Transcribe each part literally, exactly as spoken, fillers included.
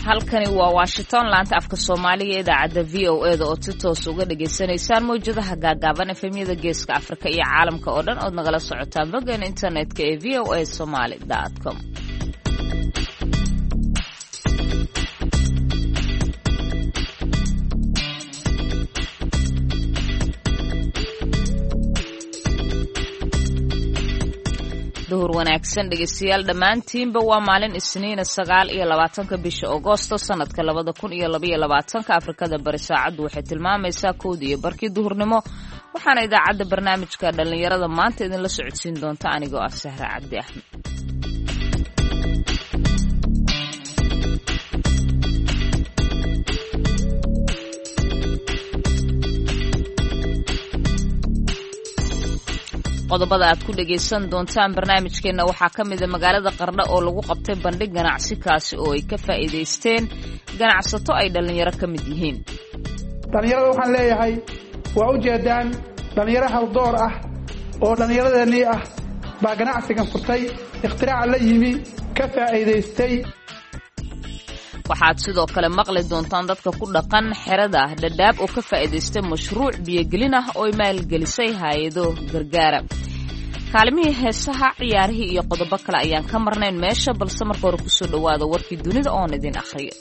halkani waa Washington laanta afka Soomaaliga ee idaacada V O A da oo si toos uga dhageysanaysaan mowjadaha gaagaaban efemyada geeska Afrika iyo caalamka oo dhan oo nagala socotaan boggan internetka ee v o a somali dot com. duhur wanaagsan dhegeystayaal dhammaantiinba waa maalin Isniin sagaal iyo labaatanka bisha Agoosto sanadka labada kun iyo laba iyo labaatanka Afrikada bari saacadu waxay tilmaamaysaa kowda iyo barkii duhurnimo waxaana idaacada barnaamijka dhalinyarada maanta idin la socodsiin doonta anigoo ah Sahra Cabdi Axmed. qodobada aad ku dhageysan doontaan barnaamijkeena waxaa ka mid ah magaalada Qardho oo lagu qabtay bandhig ganacsi kaasi oo ay ka faa'iideysteen ganacsato ay dhalinyaro ka mid yihiin. dhalinyarada waxaan leeyahay waa u jeedaan dhalinyaro hal door ah oo dhalinyaradeenii ah baa ganacsigan furtay ikhtirac la yimi ka faa'iideystay. waxaad sidoo kale maqli doontaan dadka ku dhaqan xerada Dadaab oo ka faa'iideystay mashruuc biyo-gelin ah oo ay maalgelisay hay'ado gargaara. kaalmihii heesaha ciyaarihii iyo qodobo kale ayaan ka marnayn meesha balse marka hore ku soo dhawaada warkii dunida oo idin akhriyo.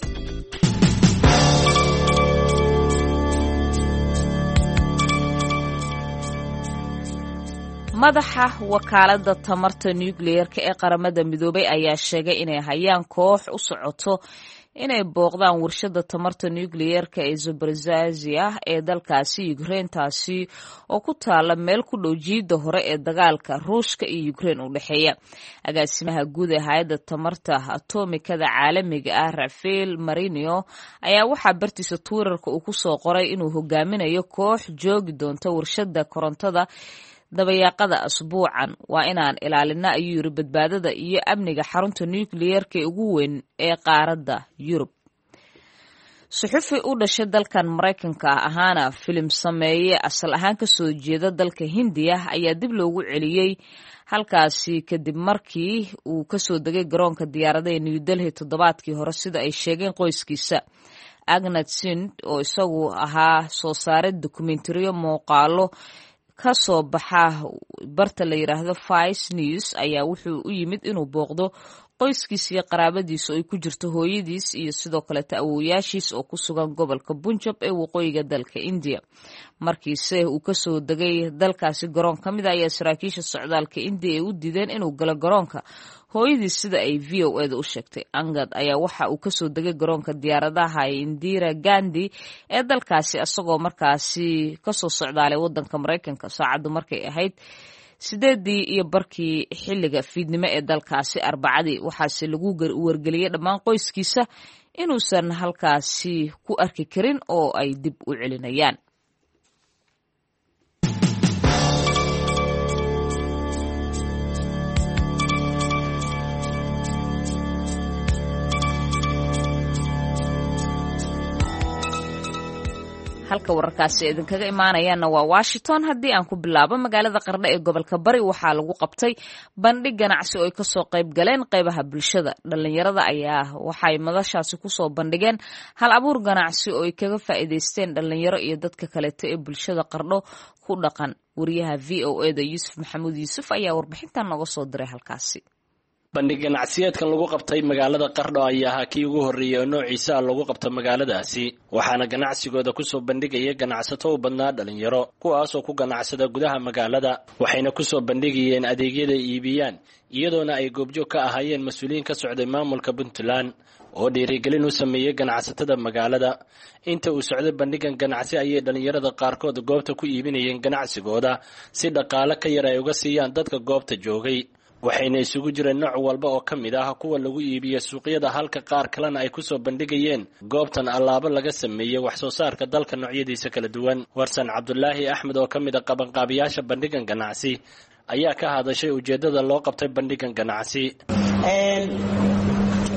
madaxa wakaalada tamarta nuclear-ka ee qaramada midoobay ayaa sheegay inay hayaan koox u socoto inay booqdaan warshada tamarta nuclear-ka ee Zaporizhzhia ee dalkaasi Ukraine taasi oo ku taala meel ku dhow jiida hore ee dagaalka Ruushka iyo Ukraine u dhaxeeya. agaasimaha guud ee hay'adda tamarta atomikada caalamiga ah Rafael Marinho ayaa waxa bartiisa Twitterka uu ku soo qoray inuu hogaaminayo koox joogi doonta warshada korontada dabayaaqada asbuucan waa inaan ilaalina ayuu yiri badbaadada iyo amniga xarunta nuclear-ka ugu weyn ee qaaradda Yurub. suxufi u dhashay dalkan Mareykanka ahaana filim sameeye asal ahaan ka soo jeeda dalka Hindiya ayaa dib loogu celiyay halkaasi kadib markii uu ka soo degay garoonka diyaaradaha ee New Delhi toddobaadkii hore sida ay sheegeen qoyskiisa. Agnat Singh oo isagu ahaa soo saaray dokumentariyo muuqaalo ka soo baxa barta la yiraahdo Vice News ayaa wuxuu u yimid inuu booqdo qoyskiisa iyo qaraabadiisa oo ay ku jirto hooyadiis iyo sidoo kale awoowayaashiis oo ku sugan gobolka Punjab ee waqooyiga dalka India. markiise uu ka soo degay dalkaasi garoon ka mid ah ayaa saraakiisha socdaalka India ay u diideen inuu galo garoonka hooyadiis sida ay V O A da u sheegtay. Angad ayaa waxa uu ka soo degay garoonka diyaaradaha Indira Gandhi ee dalkaasi asagoo markaasi ka soo socdaalay wadanka Mareykanka saacadu markay ahayd sideedii iyo barkii xilliga fiidnimo ee dalkaasi Arbacadii. waxaase lagu wargeliyay dhammaan qoyskiisa inuusan halkaasi ku arki karin oo ay dib u celinayaan. halka wararkaasi idinkaga imaanayaana waa Washington. haddii aan ku bilaabo magaalada Qardho ee gobolka Bari waxaa lagu qabtay bandhig ganacsi oo ay ka soo qayb galeen qaybaha bulshada. dhalinyarada ayaa waxay madashaasi ku soo bandhigeen hal abuur ganacsi oo ay kaga faa'iideysteen dhalinyaro iyo dadka kale ee bulshada Qardho ku dhaqan. wariyaha V O A da Yuusuf Maxamuud Yuusuf ayaa warbixintan nooga soo diray halkaasi. bandhig ganacsiyeedkan lagu qabtay magaalada Qardho ayaa ahaa kii ugu horreeyay oo noociisa lagu qabto magaaladaasi waxaana ganacsigooda ku soo bandhigaya ganacsato u badnaa dhalinyaro kuwaas oo ku ganacsada gudaha magaalada waxayna ku soo bandhigayeen adeegyada iibiyaan iyadoona ay goobjoog ka ahaayeen mas'uuliyiin ka socday maamulka Puntland oo dhiirigelin u sameeyay ganacsatada magaalada. inta uu socday bandhigan ganacsi ayay dhalinyarada qaarkood goobta ku iibinayeen ganacsigooda si dhaqaale ka yar ay uga siiyaan dadka goobta joogay. waxayna isugu jireen nooc walba oo ka mid ah kuwa lagu iibiyo suuqyada halka qaar kalena ay ku soo bandhigayeen goobtan alaabo laga sameeyay wax soo saarka dalka noocyadiisa kala duwan. warsan Cabdullaahi Axmed oo ka mid ah qabanqaabiyaasha bandhigan ganacsi ayaa ka hadashay ujeedada loo qabtay bandhigan ganacsi.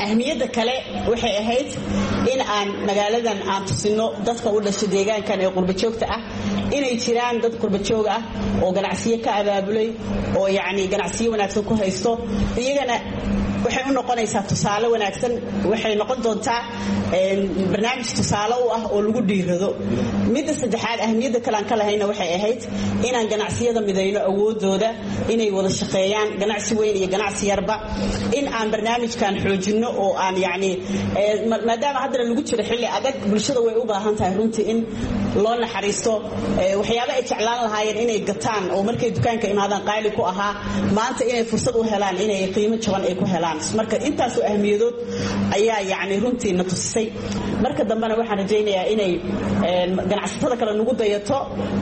ahmiyada kale waxay ahayd in aan magaaladan aan tusino dadka u dhashay deegaankan ee qurba joogta ah inay jiraan dad qurba joog ah oo ganacsiyo ka abaabulay oo yaani ganacsiyo wanaagsan ku haysto iyagana waxay u noqonaysaa tusaale wanaagsan waxay noqon doontaa barnaamij tusaale u ah oo lagu dhiirado midda saddexaad ahmiyada kale aan ka lahayna waxay ahayd inaan ganacsiyada midayno awoodooda inay wada shaqeeyaan ganacsi weyn iyo ganacsi yarba in aan barnaamijkan xoojino oo aan yaani maadaama hadda lagu jiro xilli adag bulshada way u baahan tahay runtii in loo naxariisto waxyaabo ay jeclaan lahaayeen inay gataan oo markay dukaanka imaadaan qaali ku ahaa maanta inay fursad u helaan inay qiimo jaban ay ku helaan marka intaas oo ahmiyadood ayaa yaani runtii na tusay marka dambana waxaan rajaynayaa inay ganacsatada kale nagu dayato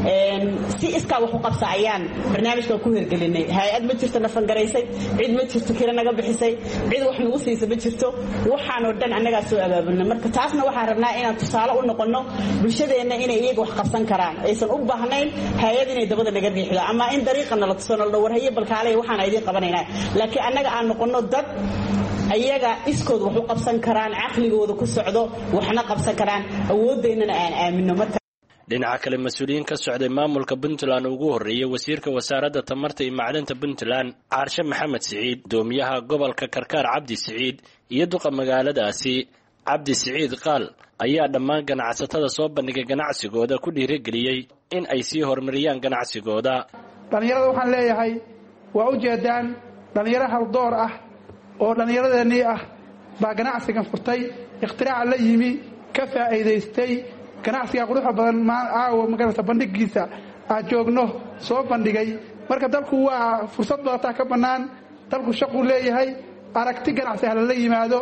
si iska wax u qabsaayaan barnaamijka ku hirgelinay hay'ad ma jirto nafan garaysay cid ma jirto kira naga bixisay cid wax nagu siisay ma jirto waxaan oo dhan anaga soo abaabulnay marka taasna waxaan rabnaa inaan tusaale u noqono bulshadeena inay iyaga wax qabsan karaan aysan u baahnayn hay'ad inay dabada naga riixdo ama in dariiqana la tusano la warhayo balkaalay waxaan idin qabanaynaa laakiin anaga aan noqono dad ayaga iskood wax u qabsan karaan aqligooda ku socdo waxna qabsan karaan awoodeennana aan aamino marka dhinaca kale mas'uuliyiin ka socday maamulka Puntland ugu horeeyay wasiirka wasaaradda tamarta iyo macdanta Puntland Caarshe Maxamed Siciid doomiyaha gobolka Karkaar Cabdi Siciid iyo duqa magaaladaasi Cabdi Siciid qaal ayaa dhammaan ganacsatada soo bandhigay ganacsigooda ku dhiirigeliyay in ay sii horumariyaan ganacsigooda dhalinyarada waxaan leeyahay waa u jeedaan dhalinyaro hal door ah oo dhallinyaradeenii ah baa ganacsigan furtay ikhtirac la yimi ka faa'iidaystay ganacsiga quruxda badan aawo magarata bandhigiisa aan joogno soo bandhigay marka dalku waa fursad badan ka banaan dalku shaqo leeyahay aragti ganacsi hal la yimaado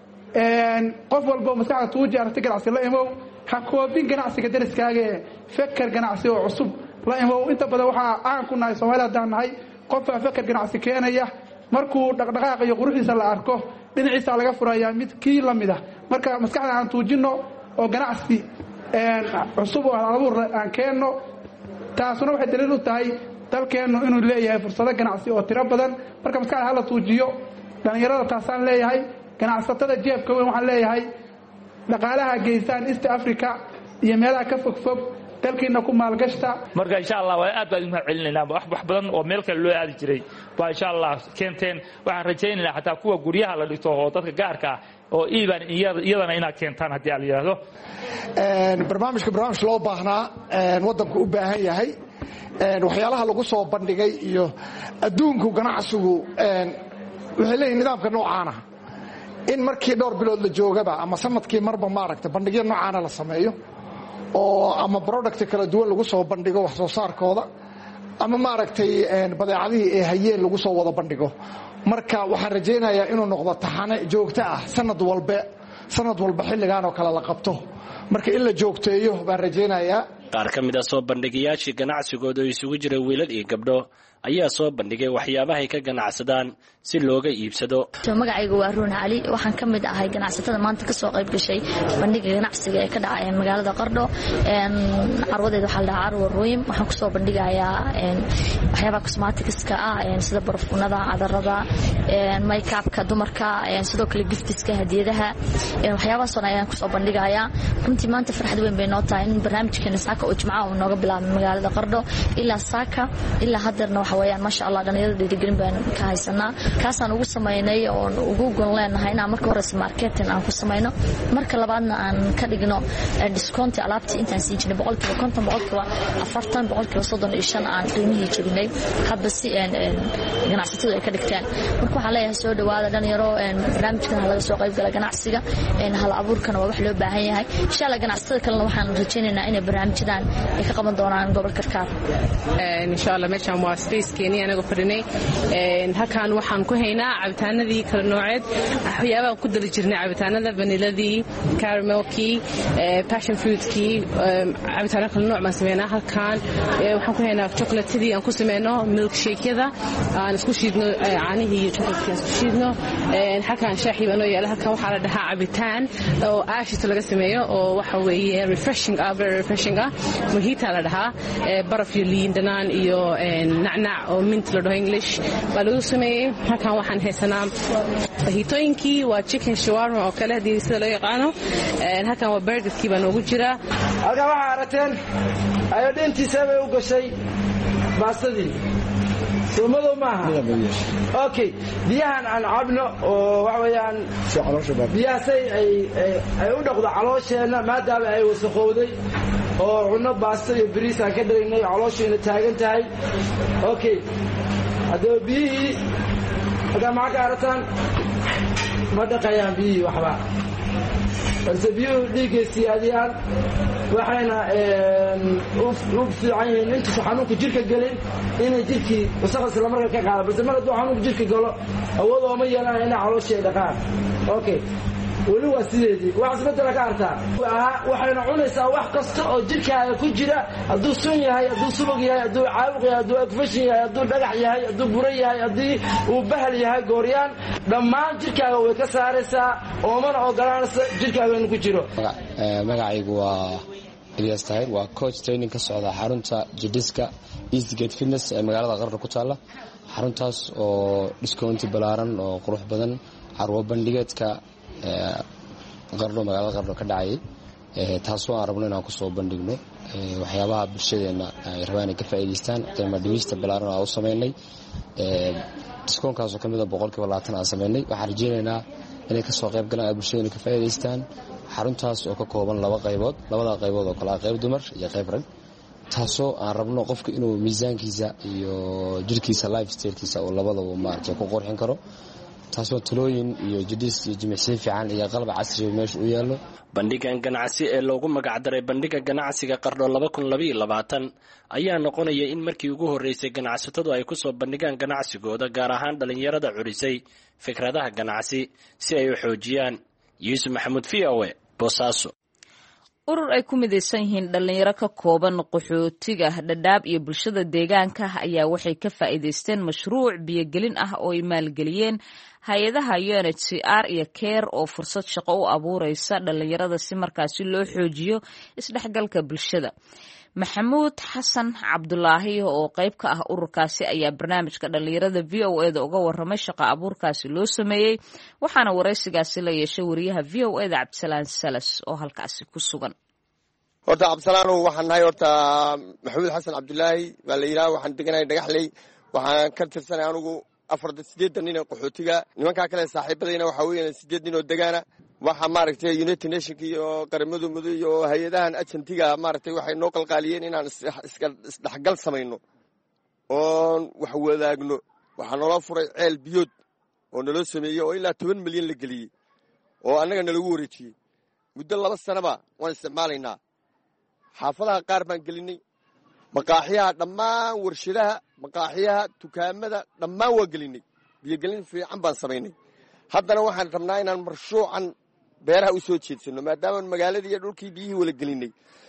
een qof walba maskaxda tuuji aragti ganacsi la imow ha koobin ganacsiga dariskaaga fakar ganacsi oo cusub la imow inta badan waxa aan ku nahay Soomaaliya danahay qof fakar ganacsi keenaya markuu dhaqdhaqaaq iyo quruxdiisa la arko dhinaciisa laga furayaa mid kii lamid ah marka maskaxda aan tuujino oo ganacsi een cusub oo abuur aan keenno taasuna waxay daliil u tahay dalkeenu inuu leeyahay fursado ganacsi oo tiro badan marka maskaxda hala tuujiyo dhalinyarada taasaan leeyahay ganacsatada jeebka weyn waxaan leeyahay dhaqaalaha geystaan East Africa iyo meelaha ka fog fog dalkeena ku maalgashta marka insha Allah waa aad baan u mahadcelinaynaa wax wax badan oo meel kale loo aadi jiray waa insha Allah keenteen waxaan rajaynaynaa xataa kuwa guryaha la dhigto oo dadka gaarka ah oo iibaan iyadana ina keentaan hadii aan yiraahdo een barnaamijka barnaamij loo baahnaa een wadanku u baahan yahay een waxyaalaha lagu soo bandhigay iyo adduunku ganacsigu een waxa leeyahay nidaamka noocaana in markii dhowr bilood la joogaba ama sanadkii marba maaragtay bandhigyo noocaana la sameeyo oo ama product kala duwan lagu soo bandhigo wax soo saarkooda ama maaragtay een badeecadihii ee hayeen lagu soo wada bandhigo marka waxaan rajaynayaa inuu noqdo taxane joogto ah sanad walba sanad walba xilligan oo kala la qabto marka in la joogteeyo baan rajaynayaa qaar ka mid ah soo bandhigayaashii ganacsigooda oo isugu jira wiilal iyo gabdho ayaa soo bandhigay waxyaabaha ay ka ganacsadaan si looga iibsado magacaygu waa Ruun Ali waxaan ka mid ahay ganacsatada maanta ka soo qayb gashay bandhiga ganacsiga ee ka dhacay magaalada Qardho een carwadeeda waxa la dhahaa Carwo Royim waxaan ku soo bandhigayaa een waxyaabaha cosmetics-ka ah een sida barfuunada cadarada een make-up-ka dumarka een sidoo kale giftiska hadiyadaha een waxyaabaha soo ayaan ku soo bandhigayaa runtii maanta farxad weyn bay noo tahay in barnaamijkeena saaka oo jimcaha uu nooga bilaabay magaalada Qardho ilaa saaka ilaa hadarna وحويان ما شاء الله دنيا ديرجرين بان كهيسنا كاسان ugu sameeynay oo ugu gon leenahay inaan marka hore marketing aan ku sameeyno marka labaadna aan ka dhigno discount alaabta intaan sii jirnay boqolkiiba konton boqolkiiba afartan boqolkiiba soddon iyo shan aan qiimihii jabinay hadda si aan ganacsatada ay ka dhigtaan marka waxa leeyahay soo dhawaada dhalinyaro barnaamijkan laga soo qayb galay ganacsiga in hal abuurkana waa wax loo baahan yahay insha Allah ganacsatada kalena waxaan rajaynaynaa inay barnaamijyadan ay ka qaban doonaan gobolka Karkaar insha Allah meeshaan waa space-keeni anaga fadhinay een halkaan waxaan ku haynaa cabitaanadii kala nooceed waxyaabaha ku dali jirnay cabitaanada vanilladii caramelkii passion fruitkii cabitaano kala nooc ma sameynaa halkaan waxaan ku haynaa chocolatadii aan ku sameyno milkshake-yada aan isku shiidno caanihii iyo chocolate-kii aan isku shiidno een halkaan shaahi baan oo yaala halkaan waxaa la dhahaa cabitaan oo aashito laga sameeyo oo waxa weeye refreshing ah very refreshing ah mojita la dhahaa baraf iyo liin dhanaan iyo nacnac oo mint la dhaho English baa lagu sameeyey. halkan waxaan haysanaa fahitooyinkii waa chicken shawarma oo kale hadii sida loo yaqaano. halkan waa burgerkii baa noogu jira. halkan waxaa arateen ayodhintiisa bay u gashay baastadii soomado maaha. okay biyahan aan cabno oo waxa weeyaan biyahaasay ay ay u dhaqdo caloosheenna maadaama ay wasaqowday oo cunno baasta iyo bariis aan ka dhignay caloosheena taagan tahay. okay haddaba biyihii halkan maxaa ka arataan ma dhaqayaan biyihii waxba balse biyuhu dhiiggay siyaadiyaan waxayna u fiican yihiin intuusa xanuunka jirka gelin inay jirkii wasaqda isla marka ka qaada balse mar hadduu xanuunka jirka galo awood ooma yeelaan inay calooshii ay dhaqaan. okay weli waa sideedii wax isbedela ka artaa waxayna cunaysaa wax kasta oo jirkaaga ku jira hadduu sun yahay hadduu subag yahay hadduu caabuq yahay hadduu agfashin yahay hadduu dhagax yahay hadduu buro yahay haddii uu bahal yahay gooryaan dhammaan jirkaaga way ka saaraysaa oomana ogolaanaysa jirkaaga inuu ku jiro. magacaygu waa Ilyas Tahir waa coach training ka socda xarunta Jidiska Eastgate Fitness ee magaalada Qardho ku taala. xaruntaas oo discount balaaran oo qurux badan carwo bandhigeedka Qardho magaalada Qardho ka dhacay taasoo aan rabno inaan ku soo bandhigno waxyaabaha bulshadeena ay rabaan inay ka faa'iideystaan qiimo dhimista balaaran oo u sameeynay discountkaas oo kamid ah boqolkiiba labaatan aan sameeynay. waxaan rajeynaynaa inay ka soo qayb galaan bulshadeena ka faa'iideystaan. xaruntaas oo ka kooban laba qaybood labada qaybood oo kala qayb dumar iyo qayb rag taasoo aan rabno qofka inuu miisaankiisa iyo jirkiisa lifestyle-kiisa oo labadaba maaragtay ku qorxin karo taasoo talooyin iyo jidis iyo jimicsiin fiican iyo qalab casri meesha u yaalo. bandhigan ganacsi ee loogu magac daray bandhiga ganacsiga Qardho laba kun laba iyo labaatan ayaa noqonaya in markii ugu horeysay ganacsatadu ay ku soo bandhigaan ganacsigooda gaar ahaan dhalinyarada curisay fikradaha ganacsi si ay u xoojiyaan. Yuusuf Maxamuud V O A Boosaaso. urur ay ku midaysan yihiin dhalinyaro ka kooban qaxootiga dhadhaab iyo bulshada deegaanka ayaa waxay ka faa'iideysteen mashruuc biyogelin ah oo ay maalgeliyeen hay-adaha U N H C R iyo CARE oo fursad shaqo u abuuraysa dhalinyarada si markaasi loo xoojiyo isdhexgalka bulshada. maxamuud xasan cabdulaahi oo qayb ka ah ururkaasi ayaa barnaamijka dhalinyarada V O A da uga waramay shaqo abuurkaasi loo sameeyey waxaana waraysigaasi la yeeshay wariyaha V O A da Cabdisalaan Salas oo halkaasi ku sugan. horta Cabdisalaan waxaan nahay horta maxamuud xasan cabdulaahi baa la yiraahdaa waxaan deganahay Dhagaxley waxaan ka tirsanay anigu afar sideed nin oo qaxootiga nimanka kale saaxiibadayna waxa weeyaan sideed nin oo degaana waxa maaragtay United Nations iyo qaramada midoobay iyo hay'adahan ajantiga maaragtay waxay noo qalqaaliyeen inaan iska isdhaxgal sameeyno oo wax wadaagno waxa noo furay ceel biyood oo naloo sameeyay oo ilaa toban milyan la geliyay oo annaga nalagu wareejiyay muddo laba sanaba waan isticmaalaynaa xaafadaha qaar baan gelinay maqaaxiyaha dhammaan warshadaha maqaaxiyaha dukaamada dhammaan waa gelinay biyo gelin fiican baan sameynay haddana waxaan rabnaa inaan marshuucan beeraha u soo jeedsano maadaama magaaladii iyo dhulkii biyihii wala gelinay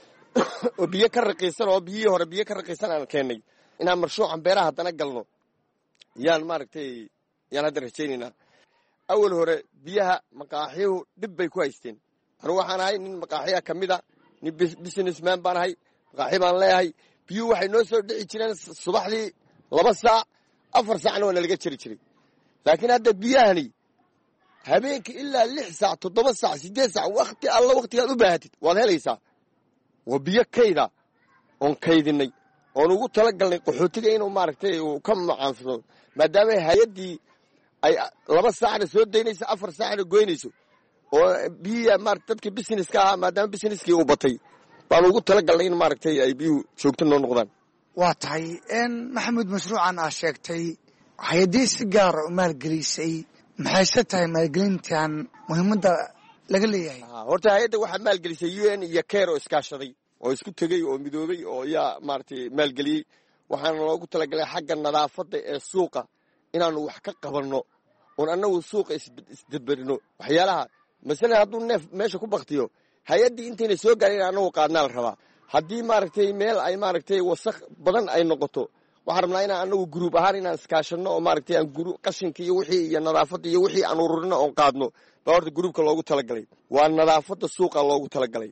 oo biyo ka raqiisan oo biyihii hore biyo ka raqiisan aan keenay inaan marshuucan beeraha haddana galno yaan maaragtay yaan hadda rajaynaynaa awal hore biyaha maqaaxiyuhu dhib bay ku haysteen anigu waxaan ahay nin maqaaxiya ka mid a nin businessman baan ahay maqaaxi baan leeyahay biyuhu waxay noo soo dhici jireen subaxdii laba saac afar saacna waa nalaga jiri jiray laakiin hadda biyahani habeenkii ilaa lix saac toddoba saac siddeed saac waqti alla waqtigaad u baahatid waad helaysaa waa biyo kayda oon kaydinay oon ugu talagalnay qaxootiga inuu maaragtay uu ka macaanfado maadaama hay-addii ay laba saacna soo daynayso afar saacna goynayso oo biyiya maarata dadka businesska ahaa maadaama busineskii uu batay baan ugu talagalnay in maaragtay ay biyuhu joogto noo noqdaan. waa tahay maxamuud mashruucan aa sheegtay hay-addii si gaara u maalgelisay maxayse tahay maalgelintan muhiimadda laga leeyahay? horta hay-adda waxaa maalgelisay U N iyo CARE oo iskaashaday oo isku tegey oo midoobay oo yaa maaragtay maalgeliyey waxaana loogu talagalay xagga nadaafadda ee suuqa inaanu wax ka qabanno oon annagu suuqa isdabarino waxyaalaha masalan hadduu neef meesha ku baktiyo hay-addii intayna soo gaarin annagu qaadnaa la rabaa haddii maaragtay meel ay maaragtay wasakh badan ay noqoto waxaan rabnaa inaan annagu gruub ahaan inaan iskaashanno oo maaragtay aan qashinka iyo wixii iyo nadaafadda iyo wixii aan ururino oon qaadno baa horta gruubka loogu talagalay waa nadaafadda suuqa loogu talagalay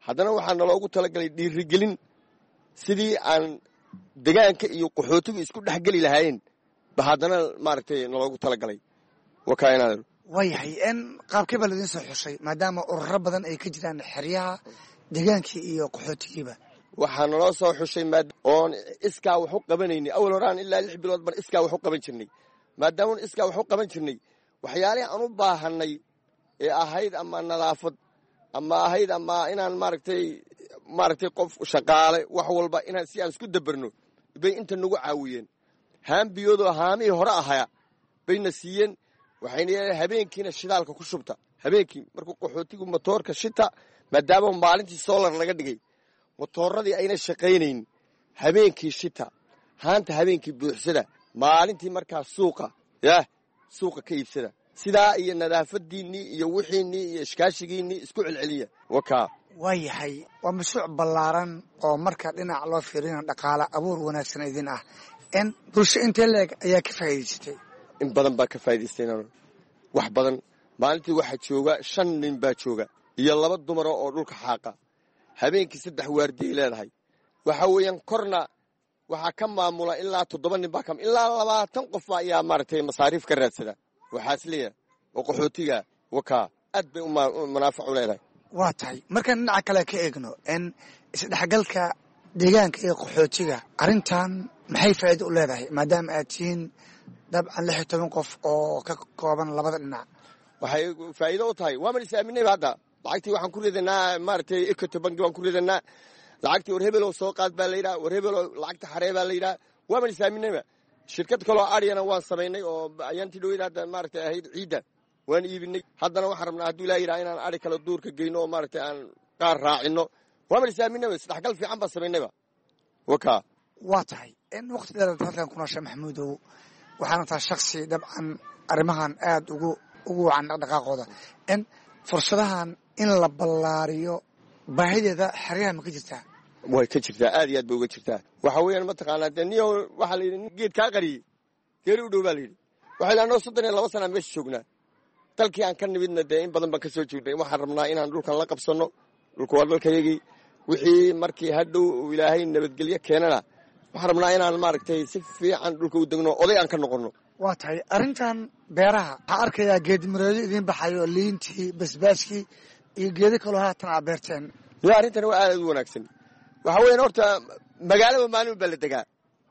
haddana waxaa naloogu talagalay dhiirigelin sidii aan degaanka iyo qaxootigu isku dhexgeli lahaayeen ba haddana maaragtay naloogu talagalay wakaaynaad waayahay n qaabkee baa ladiin soo xushay maadaama ururo badan ay ka jiraan xeryaha degaankii iyo qaxootigiiba waxaa naloo soo xushay oon iskaa wax u qabanaynay awal horaan ilaa lix bilood ban iskaa wax u qaban jirnay maadaama iskaa wax u qaban jirnay waxyaalihii aan u baahanay ee ahayd ama nadaafad ama ahayd ama inaan maaragtay maaragtay qof shaqaale wax walba inaan si aan isku dabarno bay inta nagu caawiyeen haambiyoodoo haamihii hore ahaya bayna siiyeen waxayna yeeleen habeenkiina shidaalka ku shubta habeenkii markuu qaxootigu motoorka shita maadaama maalintii solar laga dhigay motooradii ayna shaqaynayn habeenkii shita haanta habeenkii buuxsada maalintii markaa suuqa yah suuqa ka iibsada sidaa iyo nadaafadiinnii iyo wixiinnii iyo ishkaashigiinnii isku celceliya wakaa waayahay waa mashruuc ballaaran oo marka dhinac loo fiirina dhaqaale abuur wanaagsan idin ah n bulsho intee leeg ayaa ka faa'iidaysatay in badan baa ka faa'idaystay wax badan maalintii waxaa jooga shan nin baa jooga iyo laba dumara oo dhulka xaaqa habeenkii saddex waardiay leedahay waxa weeyaan korna waxaa ka maamula ilaa toddoba nin baa ka ilaa labaatan qof ayaa maaragtay masaariif ka raadsada waxaas leeyahay oo qaxootiga wakaa aad bay munaafac u leedahay waa tahay markaan dhinaca kale ka eegno n isdhexgalka deegaanka iyo qaxootiga arrintan maxay faa'iido u leedahay maadaama aad tihiin dabcan lix iyo toban qof oo ka kooban labada dhinac waxay faa'iido u tahay waaman is aaminayba hadda lacagtii waxaan ku ridanaa maaragtay equity banki waan ku ridanaa lacagtii war hebeloo soo qaad baa layidhaha war hebeloo lacagta xaree baa layidhaha waaman is aaminayba shirkad kaloo aryana waan samaynay oo ayaantii dhaweyda hadda maaragtay ahayd ciidda waan iibinay haddana waxaan rabnaa hadduu ilaa yidhaha inaan ari kale duurka geyno oo maaragtay aan qaar raacino waaman is aaminayba isdhexgal fiican baan samaynayba wakaa waa tahay in waqti dheer halkan ku noosha maxamuudow waxaana tahay shaksi dabcan arrimahan aad ugu ugu wacan dhaqdhaqaaqooda in fursadahan in la ballaariyo baahideeda xeryaha ma ka jirtaa way ka jirtaa aad iyo aad bay uga jirtaa waxa weeyaan mataqaanaa dee niyo waxaa la yidhi geed kaa qariyey geeri u dhow baa la yidhi waxay idhi annoo soddon iyo laba sanaa meesha joognaa dalkii aan ka nimidna dee in badan baan ka soo joognay waxaan rabnaa inaan dhulkan la qabsanno dhulka waa dalkayagii wixii markii hadhow uu ilaahay nabadgelyo keenana waxaan rabnaa inaan maaragtay si fiican dhulka u degno oday aan ka noqonno waa tahay arrintan beeraha waxaa arkayaa geedmareedo idiin baxayo liintii basbaaskii iyo geedo kaloo haatan aa beerteen yo arrintan waa aad u wanaagsan waxa weeyaan horta magaalaba maalin baa la degaa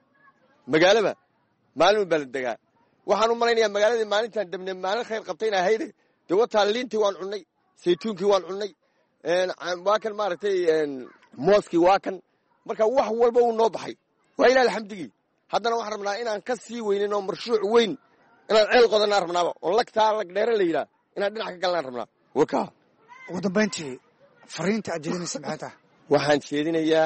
magaalaba maalin baa la degaa waxaan u malaynayaa magaaladii maalintan dabne maalin khayr qabtayna ahayde dee wataa liintii waan cunnay saytuunkii waan cunnay waa kan maaragtay mooskii waa kan marka wax walba uu noo baxay waa ilaah alxamdigii haddana waxaan rabnaa inaan ka sii weynin oo marshuuc weyn inaan ceel qodanaan rabnaaba oo lagtaa lagdheere la yidhaha inaan dhinac ka galnaan rabnaa wakaa ugu dambayntii fariinta aad jeedinaysa maxay tahay waxaan jeedinayaa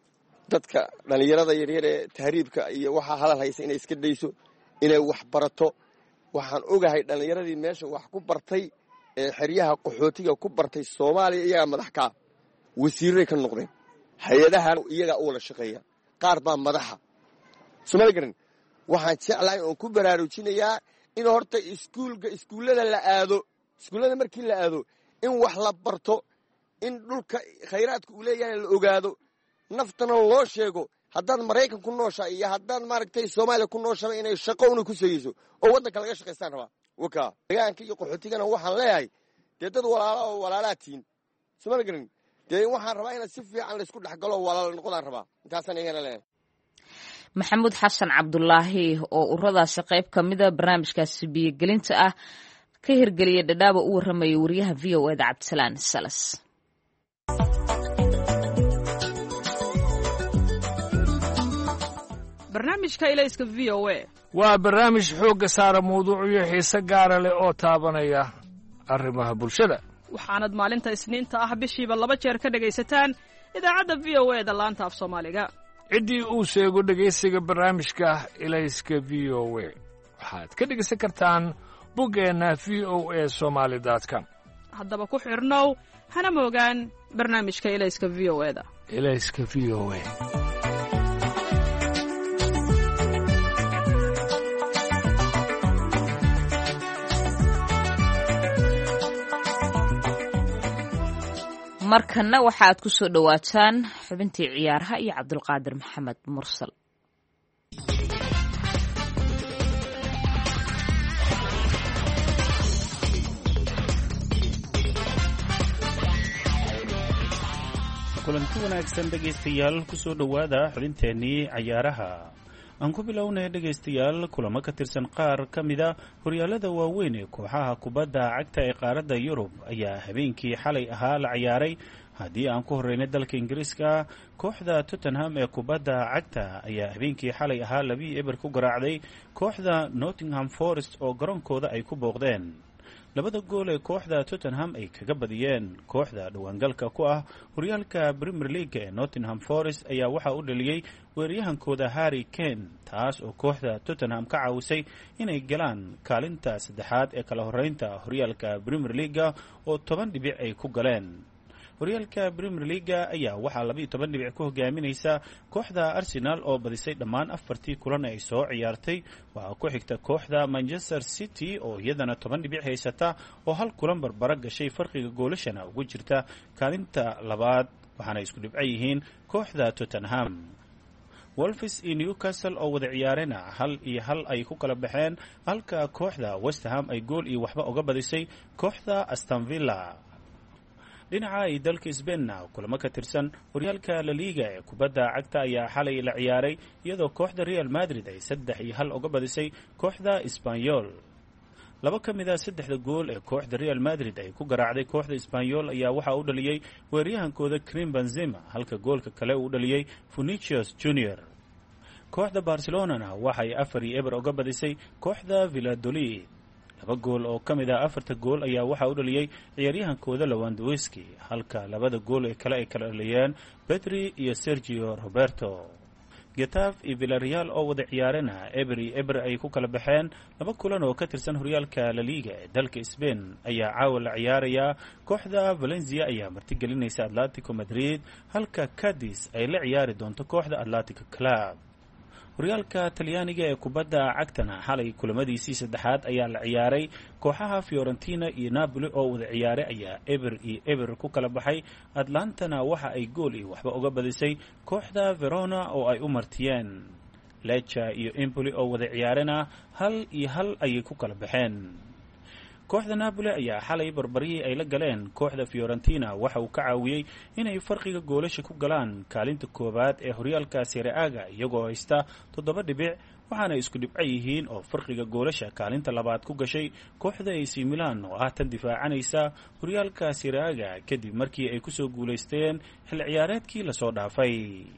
dadka dhallinyarada yaryar ee tahriibka iyo waxaa hadal haysa inay iska dayso inay wax barato waxaan ogahay dhallinyaradii meesha wax ku bartay ee xeryaha qaxootiga ku bartay soomaaliya iyagaa madax kaa wasiirray ka noqdeen hay-adahan iyagaa u wada shaqeeya qaar baa madaxa somali garan waxaan jeclahay oon ku baraarujinayaa in horta iskuulka iskuullada la aado iskuullada markii la aado in wax la barto in dhulka khayraadka uu leeyahay la ogaado naftana loo sheego haddaad maraykan ku nooshaa iyo haddaad maaragtay soomaaliya ku nooshaba inay shaqo una ku segeyso oo waddanka laga shaqaystaan rabaa wakaa degaanka iyo qaxootigana waxaan leeyahay dee dad walaala oo walaalaa tihiin somali garan dee waxaan rabaa inaad si fiican laysku dhexgalo walaala noqodaan rabaa intaasaan igana leeyahay maxamuud xasan cabdulaahi oo ururadaasi qayb ka mida barnaamijkaasi biyogelinta ah ka hirgeliya dhadhaaba u warramaya wariyaha v o eda cabdisalaan salas barnaamijka ilayska v o a waa barnaamij xoogga saara mawduucyo xiise gaara leh oo taabanaya arrimaha bulshada waxaanad maalinta isniinta ah bishiiba laba jeer ka dhegaysataan idaacadda v o eda laanta af soomaaliga ciddii uu sheego dhegaysiga barnaamijka ilayska v o a waxaad ka dhegaysan kartaan boggeenna v o a somaali com haddaba ku xidhnow hana moogaan barnaamijka ilayska v o eda ilayska v o a markana waxa aad ku soo dhawaataan xubintii ciyaaraha iyo cabdulqaadir maxamed mursal. kulanti wanaagsan dhegaystayaal ku soo dhowaada xubinteennii cayaaraha. aan ku bilownay dhegaystayaal kulamo ka tirsan qaar ka mida horyaalada waaweyn ee kooxaha kubadda cagta ee qaaradda yurub ayaa habeenkii xalay ahaa la ciyaaray. haddii aan ku horreynay dalka ingiriiska, kooxda tottenham ee kubadda cagta ayaa habeenkii xalay ahaa labii eber ku garaacday kooxda nottingham forest oo garoonkooda ay ku booqdeen. labada gool ee kooxda tottenham ay kaga badiyeen kooxda dhawaangalka ku ah horyaalka premier league ee nottingham forest ayaa waxaa u dhaliyey weeraryahankooda harry kane, taas oo kooxda tottenham ka caawisay inay galaan kaalinta saddexaad ee kala horeynta horyaalka premier leaga oo toban dhibic ay ku galeen. horyaalka premier leaga ayaa waxaa labiiyo toban dhibic ku hogaaminaysa kooxda arsenal oo badisay dhammaan afartii kulan ay soo ciyaartay. waxaa ku xigta kooxda manchester city oo iyadana toban dhibic haysata oo hal kulan barbara gashay, farqiga goolashana ugu jirta kaalinta labaad, waxaana isku dhibco yihiin kooxda tottenham. wolves iyo newcastle oo wada ciyaarena hal iyo hal ay ku kala baxeen, halka kooxda westham ay gool iyo waxba uga badisay kooxda aston villa. dhinaca ay dalka sbainna kulamo ka tirsan horyaalka la liga ee kubadda cagta ayaa xalay la ciyaaray, iyadoo kooxda real madrid ay saddex iyo hal uga badisay kooxda sbanyol. laba ka mid a saddexda gool ee kooxda real madrid ay ku garaacday kooxda sbanyol ayaa waxaa u dhaliyey weeraryahankooda karim benzema, halka goolka kale uu dhaliyey Vinicius junior. kooxda barcelonana waxay afar iyo eber uga badisay kooxda Valladolid. laba gool oo ka mid ah afarta gool ayaa waxaa u dhaliyey ciyaaryahankooda Lewandowski, halka labada gool ee kale ay kala dhaliyeen Pedri iyo Sergio Roberto. Getafe iyo Villarreal oo wada ciyaarena eber iyo eber ay ku kala baxeen. laba kulan oo ka tirsan horyaalka La Liga ee dalka Spain ayaa caawa la ciyaaraya. kooxda Valencia ayaa martigelinaysa Atletico Madrid, halka Cadiz ay la ciyaari doonto kooxda Atletico Club. horyaalka talyaaniga ee kubadda cagtana xalay kulamadiisii saddexaad ayaa la ciyaaray. kooxaha Fiorentina iyo Napoli oo wada ciyaaray ayaa eber iyo eber ku kala baxay. Atlantana waxa ay gool iyo waxba uga badisay kooxda Verona oo ay u martiyeen. Lecce iyo Empoli oo wada ciyaarena hal iyo hal ayay ku kala baxeen. kooxda Napoli ayaa xalay barbarihii ay la galeen kooxda Fiorentina waxa uu ka caawiyey inay farqiga goolasha ku galaan kaalinta koowaad ee horyaalka Serie A-ga iyagoo haysta toddoba dhibic, waxaana isku dhibco yihiin oo farqiga goolasha kaalinta labaad ku gashay kooxda A C Milan oo haatan difaacanaysa horyaalka Serie A-ga kadib markii ay kusoo guulaysteen xilli ciyaareedkii lasoo dhaafay.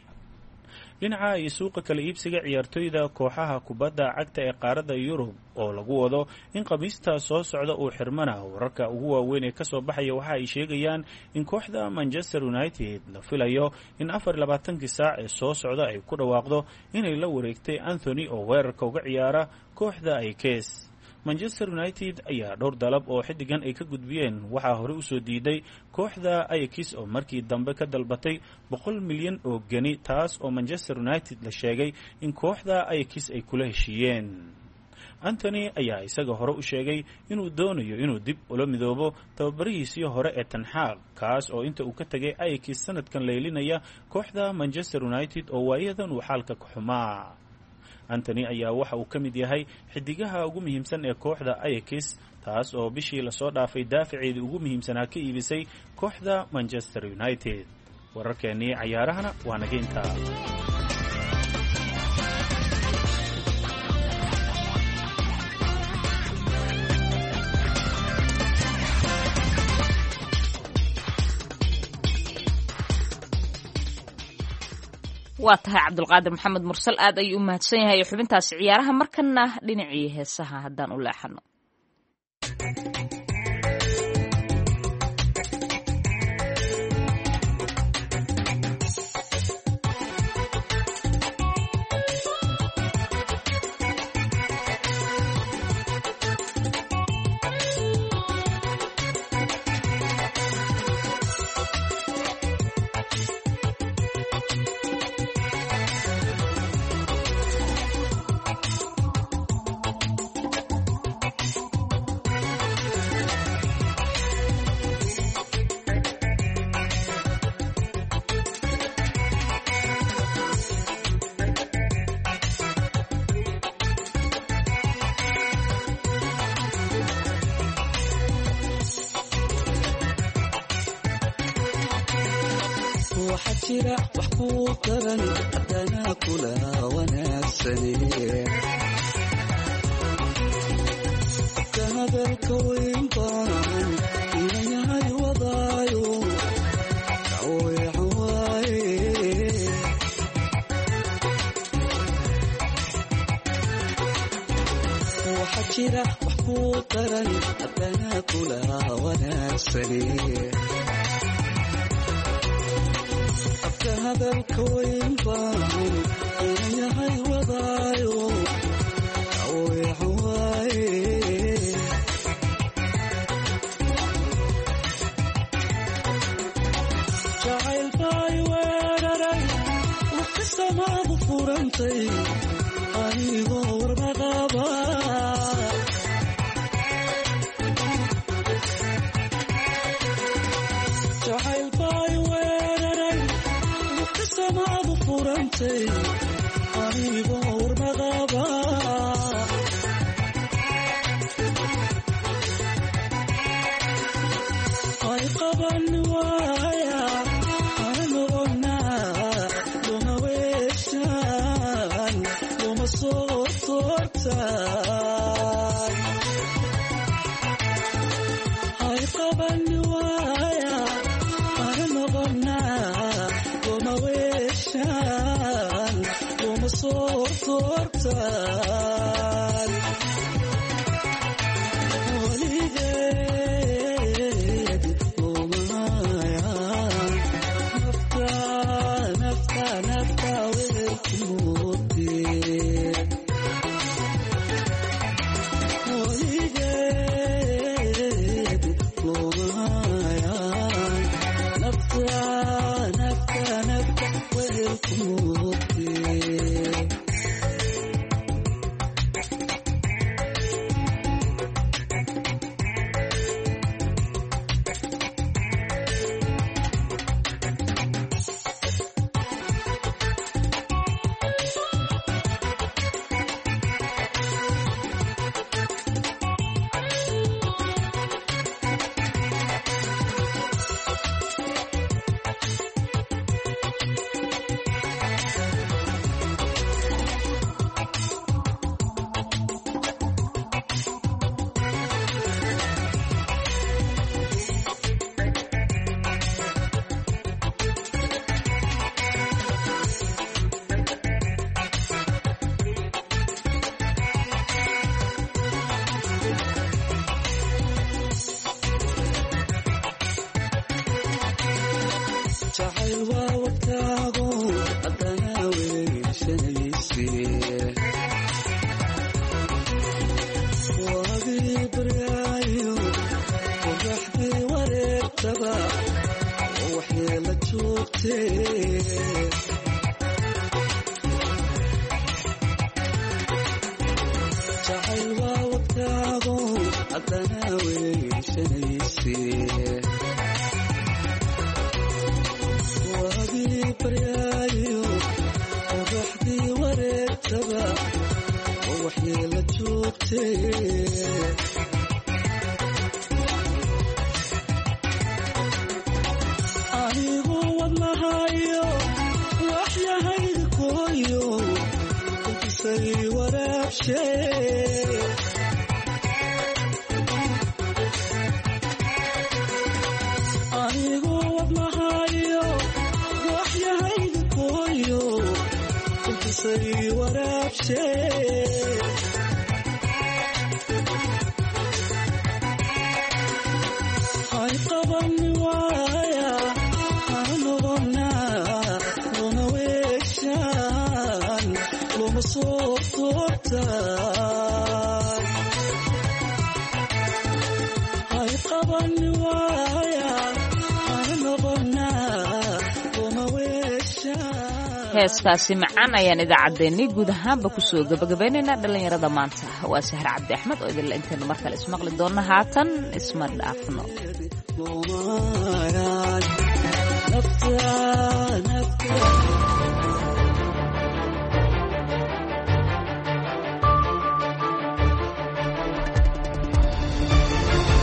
dhinaca iyo suuqa kala iibsiga ciyaartoyda kooxaha kubadda cagta ee qaaradda Yurub oo lagu wado in khamiista soo socda uu xirmana, wararka ugu waaweyn ee kasoo baxaya waxa ay sheegayaan in kooxda Manchester United la filayo in afar iyo labaatankii saac ee soo socda ay ku dhawaaqdo inay la wareegtay Anthony oo weerarka uga ciyaara kooxda Ajax. Manchester United ayaa dhowr dalab oo xidigan ay ka gudbiyeen waxaa hore u soo diiday kooxda Ajax oo markii dambe ka dalbatay boqol milyan oo geni, taas oo Manchester United la sheegay in kooxda Ajax ay kula heshiiyeen. Anthony ayaa isaga hore u sheegay inuu doonayo inuu dib ula midoobo tababarihiisii hore ee Ten Hag, kaas oo inta uu ka tagay Ajax sanadkan leelinaya kooxda Manchester United oo waayadan uu xaalka ka xumaa. Anthony ayaa waxa uu ka mid yahay xidigaha ugu muhiimsan ee kooxda Ajax, taas oo bishii lasoo dhaafay daafaceedii ugu muhiimsanaa ka iibisay kooxda Manchester United. wararkeennii cayaarahana waa naga intaa. waa tahay cabdulqaadir maxamed mursal, aad ayuu u mahadsan yahay xubintaasi ciyaaraha. markana dhinacii heesaha haddaan u leexano. jira wax ku daran haddana kula wanaagsane afka hadalka weyn baan inayahay wadaayo daweecan waaye waxa jira wax ku daran haddana kula wanaagsane afka hadalka weyn baan inayahay wadaayo daweecan waaye jacayl bay weeraray waqti samaadu furantay anigoo warmaqaba jacayl bay weeraray waqti samaadu furantay anigoo warmaqaba ay qaban waaya ana noqonaa luma weeshaan luma soo toortaan ay qaban waaya ana noqonaa luma weeshaan luma soo toortaan weligeed lumayaan nafta nafta nafta weelkumoodee weligeed lumayaan nafta nafta nafta weelkumoodee jacayl waa wadkaago haddana weyshanayse waagii baryaayo qoraxdii wareegtaba oo waxyeela joogtee jacayl waa wadkaago haddana weyshanayse waagii baryaayo qoraxdii wareegtaba oo waxyeela joogtee anigu wadnahayo waxyahayga kooyo intisay waraabshee anigu wadnahayo waxyahayga kooyo intisay waraabshee ay qaban waaya ana noqonaa luma weeshaan luma soo toortaan ay qaban waaya ana noqonaa luma weeshaan heeskaasi macaan ayaan idaacaddeenni guud ahaanba kusoo gabagabaynaynaa dhallinyarada maanta waa sahar cabdi axmed oo idinla intaynu mar kale ismaqli doonna haatan isma dhaafno nafta nafta